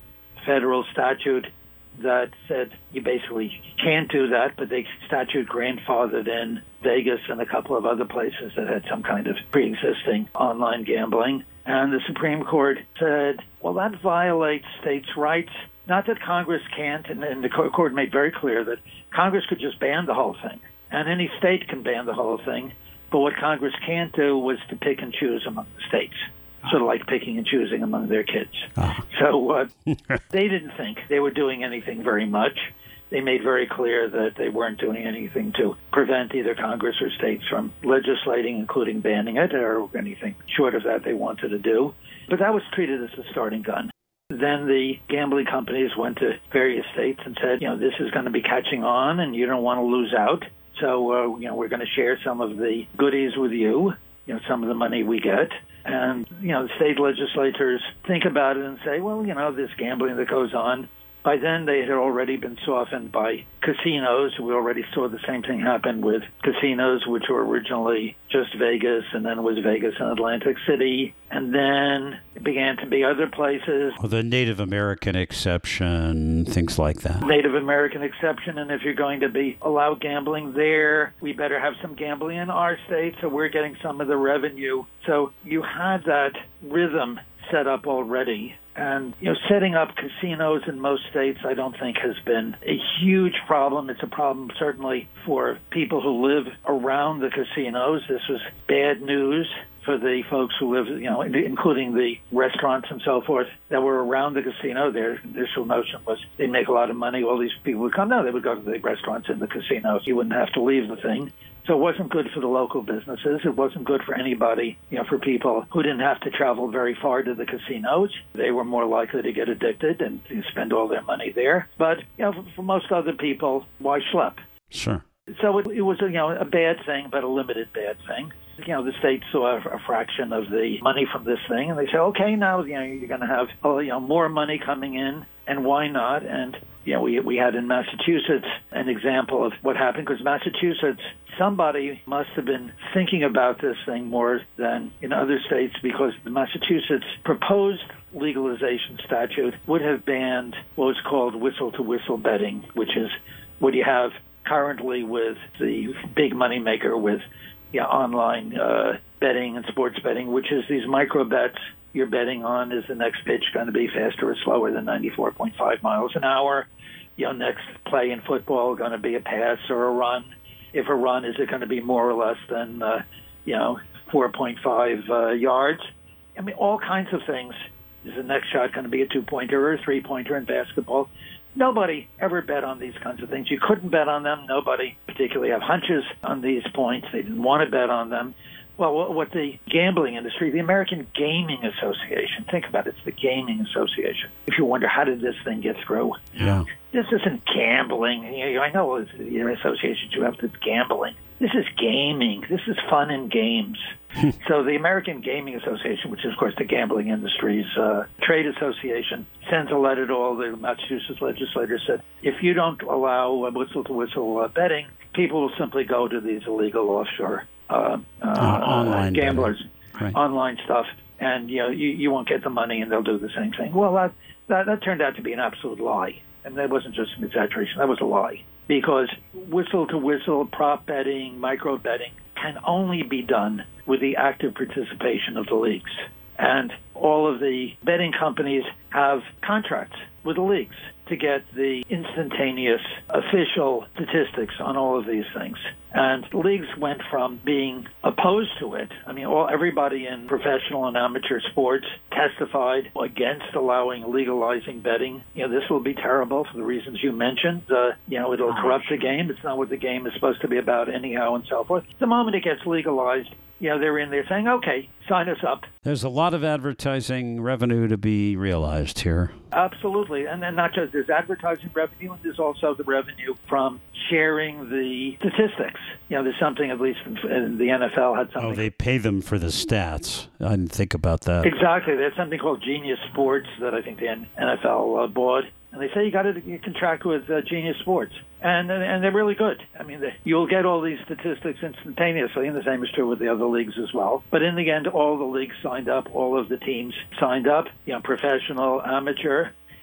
federal statute that said you basically can't do that, but the statute grandfathered in Vegas and a couple of other places that had some kind of pre-existing online gambling. And the Supreme Court said, well, that violates states' rights. Not that Congress can't, and, and the court made very clear that Congress could just ban the whole thing, and any state can ban the whole thing. But what Congress can't do was to pick and choose among the states, sort of like picking and choosing among their kids. Uh-huh. So uh, they didn't think they were doing anything very much. They made very clear that they weren't doing anything to prevent either Congress or states from legislating, including banning it, or anything short of that they wanted to do. But that was treated as a starting gun. Then the gambling companies went to various states and said, you know, this is going to be catching on and you don't want to lose out. So, uh, you know, we're going to share some of the goodies with you, you know, some of the money we get. And, you know, the state legislators think about it and say, well, you know, this gambling that goes on. By then, they had already been softened by casinos. We already saw the same thing happen with casinos, which were originally just Vegas, and then it was Vegas and Atlantic City. And then it began to be other places. Well, the Native American exception, things like that. Native American exception, and if you're going to be allowed gambling there, we better have some gambling in our state, so we're getting some of the revenue. So you had that rhythm set up already. And, you know, setting up casinos in most states, I don't think has been a huge problem. It's a problem certainly for people who live around the casinos. This was bad news for the folks who live, you know, including the restaurants and so forth that were around the casino. Their initial notion was they'd make a lot of money. All these people would come. No, they would go to the restaurants in the casinos. You wouldn't have to leave the thing. So it wasn't good for the local businesses. It wasn't good for anybody, you know, for people who didn't have to travel very far to the casinos. They were more likely to get addicted and to spend all their money there. But, you know, for, for most other people, why schlep? Sure. So it, it was, you know, a bad thing, but a limited bad thing. You know, the state saw a, a fraction of the money from this thing, and they said, okay, now, you know, you're going to have, oh, you know, more money coming in, and why not? And, you know, we we had in Massachusetts an example of what happened, because Massachusetts, somebody must have been thinking about this thing more than in other states, because the Massachusetts proposed legalization statute would have banned what was called whistle-to-whistle betting, which is what you have currently with the big money maker with yeah, online uh, betting and sports betting, which is these micro bets. You're betting on, is the next pitch going to be faster or slower than ninety-four point five miles an hour? You know, next play in football going to be a pass or a run? If a run, is it going to be more or less than, uh, you know, four point five uh, yards? I mean, all kinds of things. Is the next shot going to be a two-pointer or a three-pointer in basketball? Nobody ever bet on these kinds of things. You couldn't bet on them. Nobody particularly have hunches on these points. They didn't want to bet on them. Well, what the gambling industry, the American Gaming Association, think about it, it's the Gaming Association. If you wonder, how did this thing get through? Yeah. This isn't gambling. You know, I know it's your associations you have to gambling. This is gaming. This is fun and games. So the American Gaming Association, which is, of course, the gambling industry's uh, trade association, sends a letter to all the Massachusetts legislators, said, if you don't allow uh, whistle-to-whistle uh, betting, people will simply go to these illegal offshore Uh, uh, uh, online gamblers, right. online stuff, and you know you, you won't get the money, and they'll do the same thing. Well, that, that that turned out to be an absolute lie, and that wasn't just an exaggeration. That was a lie, because whistle to whistle, prop betting, micro betting can only be done with the active participation of the leagues, and all of the betting companies have contracts with the leagues to get the instantaneous official statistics on all of these things. And the leagues went from being opposed to it. I mean, all everybody in professional and amateur sports testified against allowing legalizing betting. You know, this will be terrible for the reasons you mentioned. Uh, you know, it'll corrupt the game. It's not what the game is supposed to be about anyhow, and so forth. The moment it gets legalized, you know, they're in there saying, okay, sign us up. There's a lot of advertising revenue to be realized here. Absolutely. And then not just there's advertising revenue, and there's also the revenue from sharing the statistics. You know, there's something, at least in, in the N F L had something. Oh, they pay them for the stats. I didn't think about that. Exactly. There's something called Genius Sports that I think the N F L uh, bought. And they say you got to contract with uh, Genius Sports. And and they're really good. I mean, they, you'll get all these statistics instantaneously, and the same is true with the other leagues as well. But in the end, all the leagues signed up, all of the teams signed up, you know, professional, amateur,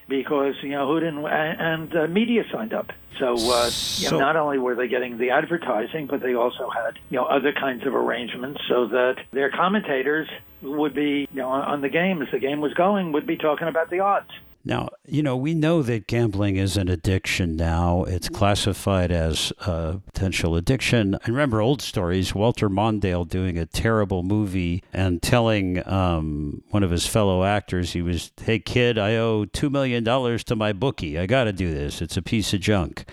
because, you know, who didn't, and, and uh, media signed up. So, uh, So- you know, not only were they getting the advertising, but they also had, you know, other kinds of arrangements so that their commentators would be, you know, on, on the game, as the game was going, would be talking about the odds. Now, you know, we know that gambling is an addiction now. It's classified as a potential addiction. I remember old stories, Walter Mondale doing a terrible movie and telling um, one of his fellow actors, he was, hey, kid, I owe two million dollars to my bookie. I got to do this. It's a piece of junk.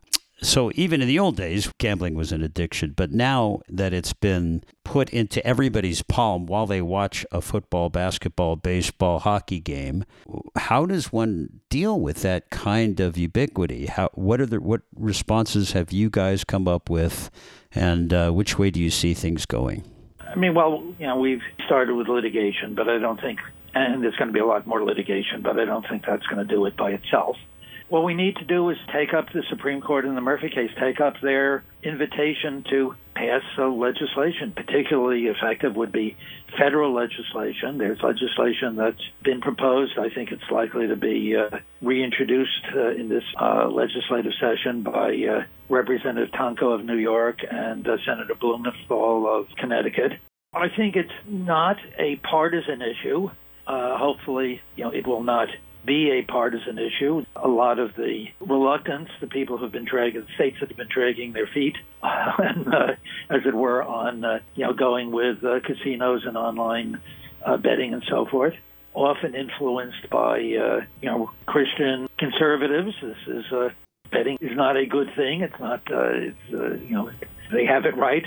So even in the old days, gambling was an addiction. But now that it's been put into everybody's palm while they watch a football, basketball, baseball, hockey game, how does one deal with that kind of ubiquity? How, what are the what responses have you guys come up with, and uh, which way do you see things going? I mean, well, you know, we've started with litigation, but I don't think, and there's going to be a lot more litigation, but I don't think that's going to do it by itself. What we need to do is take up the Supreme Court in the Murphy case, take up their invitation to pass uh, legislation. Particularly effective would be federal legislation. There's legislation that's been proposed. I think it's likely to be uh, reintroduced uh, in this uh, legislative session by uh, Representative Tonko of New York and uh, Senator Blumenthal of Connecticut. I think it's not a partisan issue. Uh, hopefully, you know, it will not be a partisan issue. A lot of the reluctance, the people who've been dragging, the states that have been dragging their feet, uh, and, uh, as it were, on uh, you know going with uh, casinos and online uh, betting and so forth, often influenced by uh, you know Christian conservatives. This is uh, betting is not a good thing. It's not. Uh, it's uh, you know they have it right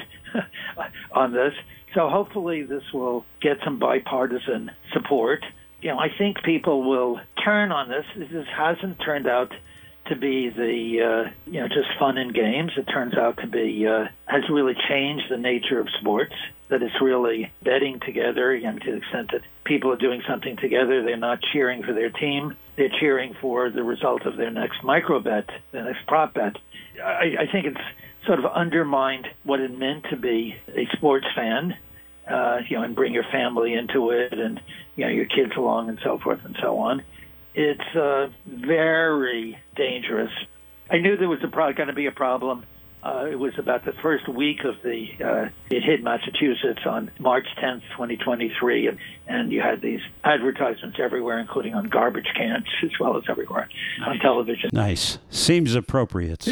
on this. So hopefully this will get some bipartisan support. You know, I think people will turn on this. This hasn't turned out to be the, uh, you know, just fun and games. It turns out to be, uh, has really changed the nature of sports, that it's really betting together, you know, to the extent that people are doing something together. They're not cheering for their team. They're cheering for the result of their next micro bet, the next prop bet. I, I think it's sort of undermined what it meant to be a sports fan. Uh, you know, and bring your family into it, and you know your kids along, and so forth and so on. It's uh, very dangerous. I knew there was a pro- going to be a problem. Uh, it was about the first week of the. Uh, it hit Massachusetts on March tenth, twenty twenty-three, and, and you had these advertisements everywhere, including on garbage cans as well as everywhere nice. On television. Nice. Seems appropriate.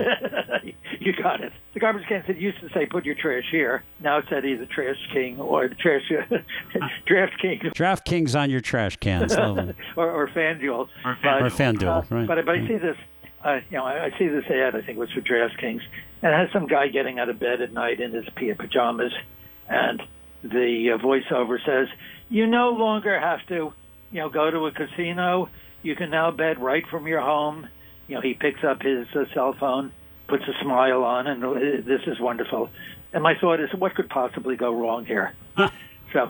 You got it. The garbage cans that used to say "Put your trash here." Now it said either "Trash King" or "Trash Draft King." DraftKings on your trash cans, or, or FanDuel. Or, but, or FanDuel, uh, right? But, but I see this. Uh, you know, I, I see this ad. I think it was for DraftKings, and it has some guy getting out of bed at night in his pajamas, and the uh, voiceover says, "You no longer have to, you know, go to a casino. You can now bet right from your home." You know, he picks up his uh, cell phone, puts a smile on, and uh, this is wonderful. And my thought is, what could possibly go wrong here? So.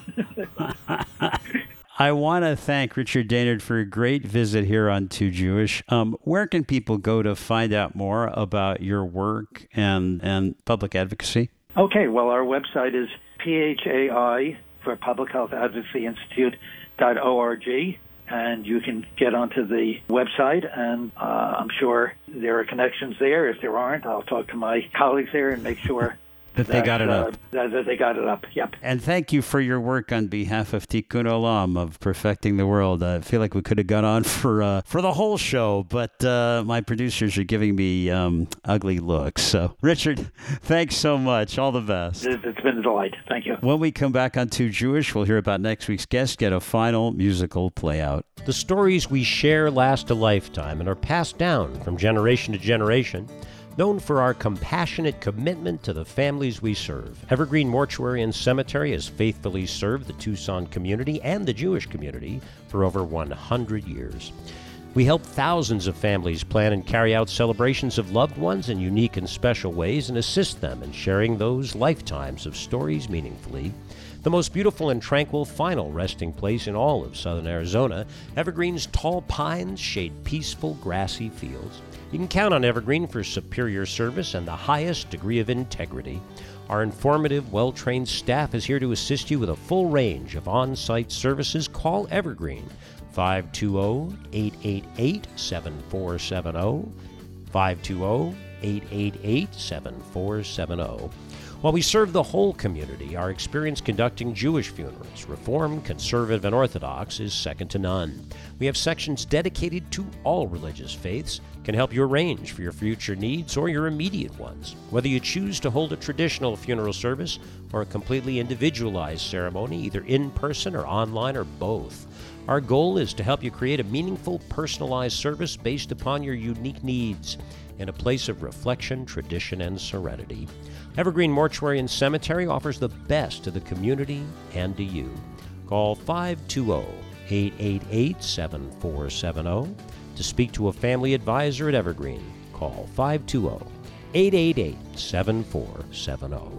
I want to thank Richard Daynard for a great visit here on Too Jewish. Um, where can people go to find out more about your work and, and public advocacy? Okay, well, our website is P H A I for Public Health Advocacy Institute dot org, and you can get onto the website, and uh, I'm sure there are connections there. If there aren't, I'll talk to my colleagues there and make sure that they got it uh, up. That, that they got it up, yep. And thank you for your work on behalf of Tikkun Olam, of perfecting the world. I feel like we could have gone on for uh, for the whole show, but uh, my producers are giving me um, ugly looks. So, Richard, thanks so much. All the best. It's been a delight. Thank you. When we come back on Too Jewish, we'll hear about next week's guest, get a final musical play out. The stories we share last a lifetime and are passed down from generation to generation. Known for our compassionate commitment to the families we serve, Evergreen Mortuary and Cemetery has faithfully served the Tucson community and the Jewish community for over one hundred years. We help thousands of families plan and carry out celebrations of loved ones in unique and special ways and assist them in sharing those lifetimes of stories meaningfully. The most beautiful and tranquil final resting place in all of southern Arizona, Evergreen's tall pines shade peaceful, grassy fields. You can count on Evergreen for superior service and the highest degree of integrity. Our informative, well-trained staff is here to assist you with a full range of on-site services. Call Evergreen, five two zero, eight eight eight, seven four seven zero, five two zero, eight eight eight, seven four seven zero. While we serve the whole community, our experience conducting Jewish funerals, Reformed, Conservative, and Orthodox, is second to none. We have sections dedicated to all religious faiths, can help you arrange for your future needs or your immediate ones. Whether you choose to hold a traditional funeral service or a completely individualized ceremony, either in person or online or both, our goal is to help you create a meaningful, personalized service based upon your unique needs in a place of reflection, tradition, and serenity. Evergreen Mortuary and Cemetery offers the best to the community and to you. Call five two zero, eight eight eight, seven four seven zero. To speak to a family advisor at Evergreen, call five two zero, eight eight eight, seven four seven zero.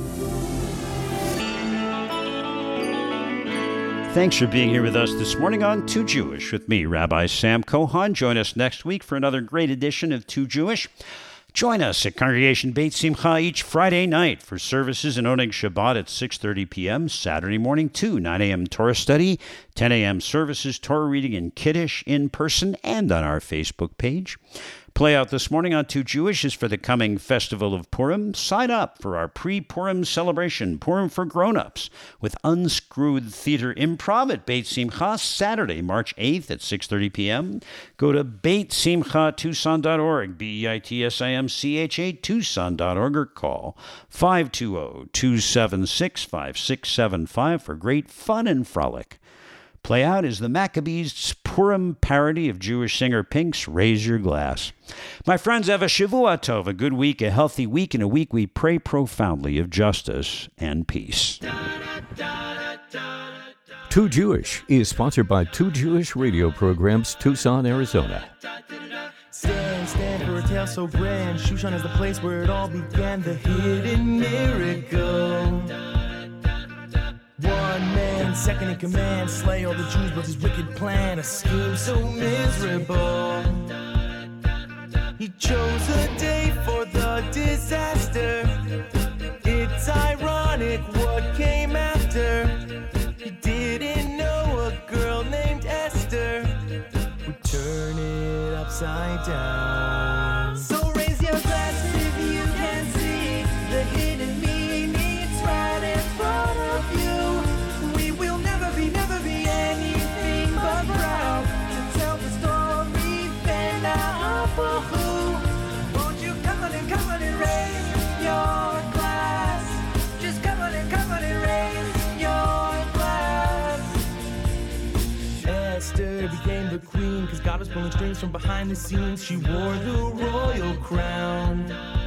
Thanks for being here with us this morning on Too Jewish with me, Rabbi Sam Cohan. Join us next week for another great edition of Too Jewish. Join us at Congregation Beit Simcha each Friday night for services in Oneg Shabbat at six thirty p.m., Saturday morning too, nine a.m. Torah study, ten a.m. services, Torah reading and Kiddush in person and on our Facebook page. Play out this morning on Too Jewish is for the coming Festival of Purim. Sign up for our pre-Purim celebration, Purim for Grown-Ups, with Unscrewed Theater Improv at Beit Simcha, Saturday, March eighth at six thirty p.m. Go to beit simcha tucson dot org, B E I T S I M C H A, tucson dot org, or call five two zero, two seven six, five six seven five for great fun and frolic. Play out is the Maccabees' Purim parody of Jewish singer Pink's Raise Your Glass. My friends, have a Shavua Tov, a good week, a healthy week, and a week we pray profoundly of justice and peace. Too Jewish is sponsored by Too Jewish Radio Programs, Tucson, Arizona. Stand, stand for a tale so grand. Shushan is the place where it all began, the hidden miracle. One man, second in command, slay all the Jews, but his wicked plan, a scheme so miserable. He chose a day for the disaster. It's ironic what came after. He didn't know a girl named Esther would turn it upside down. So raise your glass if you can see the hidden meaning. It's right in front of you. We will never be, never be anything but proud to tell the story. Then I for who? Won't you come on and come on and raise your glass? Just come on and come on and raise your glass. Esther became the queen because God was pulling strings from behind the scenes. She wore the royal crown.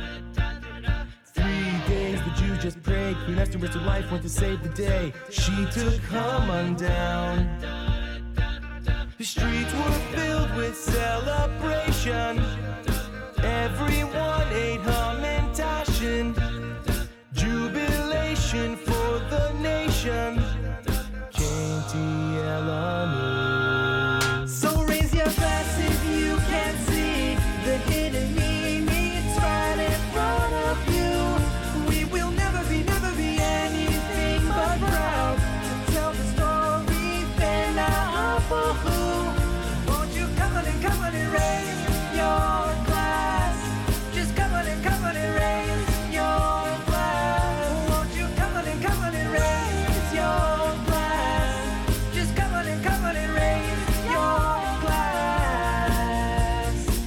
Three days the Jews just prayed. Queen Esther risked her life, went to save the day. She took Haman down. The streets were filled with celebration. Everyone ate hamantashen. Jubilation for the nation. Kainti Elanu. So raise your glass if you can see the hidden meaning. It's right in front of you. We will never be, never be anything but proud to tell the story. Then I for who? Won't you come on and come on and raise your glass? Just come on and come on and raise your glass. Won't you come on and come on and raise your glass? Just come on and come on and raise your glass.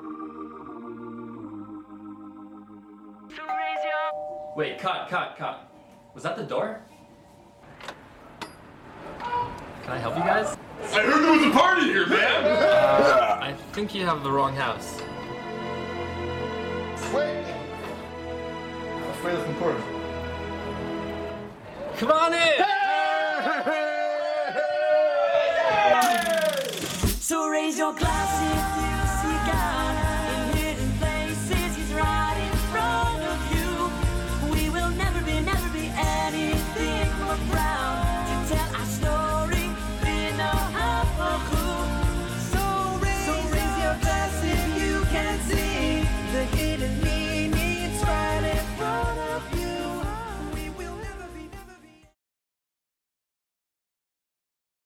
Wait, cut, cut, cut. Was that the door? Can I help you guys? I heard there was a party here, man! Uh, I think you have the wrong house. Wait! I'm afraid of some quarters. Come on in! Hey!